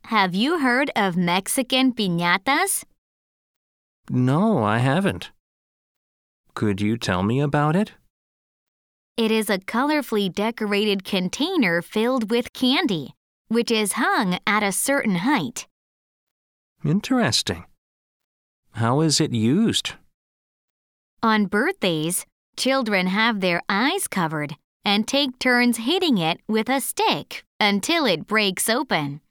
Have you heard of Mexican piñatas? No, I haven't. Could you tell me about it? It is a colorfully decorated container filled with candy, which is hung at a certain height. Interesting. How is it used? On birthdays, children have their eyes covered and take turns hitting it with a stick until it breaks open.